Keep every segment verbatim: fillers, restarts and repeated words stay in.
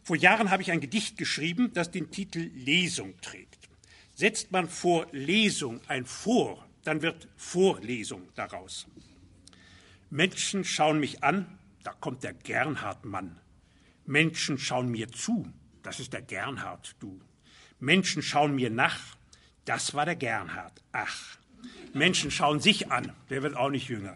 Vor Jahren habe ich ein Gedicht geschrieben, das den Titel Lesung trägt. Setzt man vor Lesung ein Vor, dann wird Vorlesung daraus. Menschen schauen mich an, da kommt der Gernhard-Mann. Menschen schauen mir zu, das ist der Gernhard, du. Menschen schauen mir nach, das war der Gernhard, ach. Menschen schauen sich an, der wird auch nicht jünger.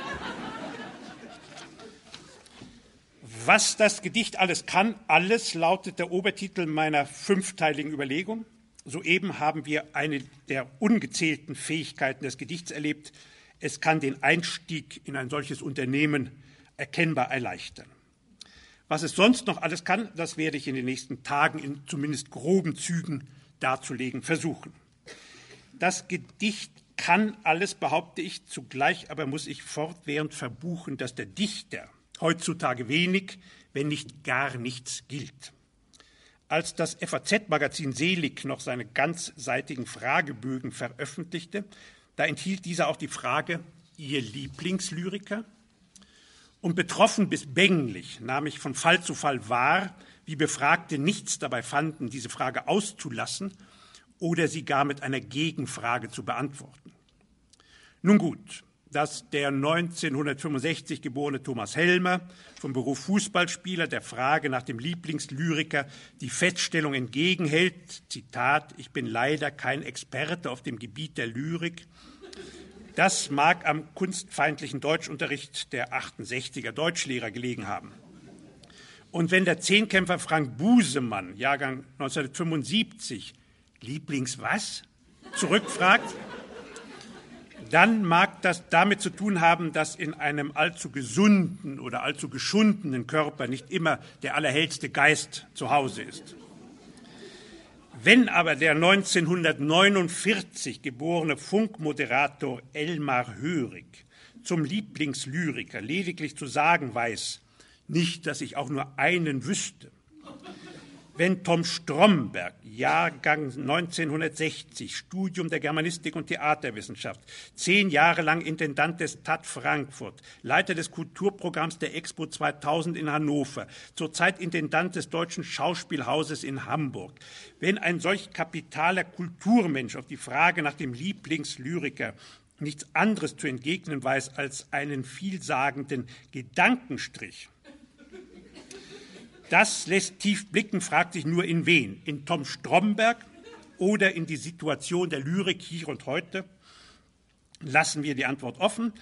Was das Gedicht alles kann, alles lautet der Obertitel meiner fünfteiligen Überlegung. Soeben haben wir eine der ungezählten Fähigkeiten des Gedichts erlebt. Es kann den Einstieg in ein solches Unternehmen erkennbar erleichtern. Was es sonst noch alles kann, das werde ich in den nächsten Tagen in zumindest groben Zügen darzulegen versuchen. Das Gedicht kann alles, behaupte ich, zugleich aber muss ich fortwährend verbuchen, dass der Dichter heutzutage wenig, wenn nicht gar nichts gilt. Als das F A Z-Magazin Selig noch seine ganzseitigen Fragebögen veröffentlichte, da enthielt dieser auch die Frage, Ihr Lieblingslyriker? Und betroffen bis bänglich nahm ich von Fall zu Fall wahr, wie Befragte nichts dabei fanden, diese Frage auszulassen oder sie gar mit einer Gegenfrage zu beantworten. Nun gut, dass der neunzehnhundertfünfundsechzig geborene Thomas Helmer, vom Beruf Fußballspieler, der Frage nach dem Lieblingslyriker die Feststellung entgegenhält, Zitat, ich bin leider kein Experte auf dem Gebiet der Lyrik, das mag am kunstfeindlichen Deutschunterricht der achtundsechziger Deutschlehrer gelegen haben. Und wenn der Zehnkämpfer Frank Busemann, Jahrgang neunzehnhundertfünfundsiebzig, Lieblings was? zurückfragt, dann mag das damit zu tun haben, dass in einem allzu gesunden oder allzu geschundenen Körper nicht immer der allerhellste Geist zu Hause ist. Wenn aber der neunzehnhundertneunundvierzig geborene Funkmoderator Elmar Hörig zum Lieblingslyriker lediglich zu sagen weiß, nicht, dass ich auch nur einen wüsste, wenn Tom Stromberg, Jahrgang neunzehnhundertsechzig, Studium der Germanistik und Theaterwissenschaft, zehn Jahre lang Intendant des T A D Frankfurt, Leiter des Kulturprogramms der Expo zweitausend in Hannover, zurzeit Intendant des Deutschen Schauspielhauses in Hamburg. Wenn ein solch kapitaler Kulturmensch auf die Frage nach dem Lieblingslyriker nichts anderes zu entgegnen weiß als einen vielsagenden Gedankenstrich, das lässt tief blicken, fragt sich nur in wen? In Tom Stromberg oder in die Situation der Lyrik hier und heute? Lassen wir die Antwort offen.